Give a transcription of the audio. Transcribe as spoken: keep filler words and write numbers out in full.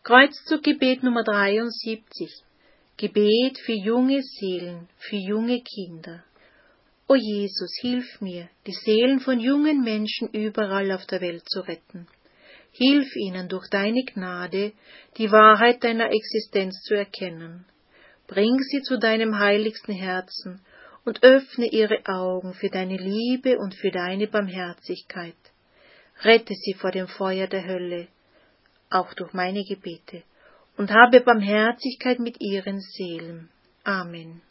Kreuzzuggebet Nummer dreiundsiebzig. Gebet für junge Seelen, für junge Kinder. O Jesus, hilf mir, die Seelen von jungen Menschen überall auf der Welt zu retten. Hilf ihnen durch deine Gnade, die Wahrheit deiner Existenz zu erkennen. Bring sie zu deinem heiligsten Herzen und öffne ihre Augen für deine Liebe und für deine Barmherzigkeit. Rette sie vor dem Feuer der Hölle, auch durch meine Gebete, und habe Barmherzigkeit mit ihren Seelen. Amen.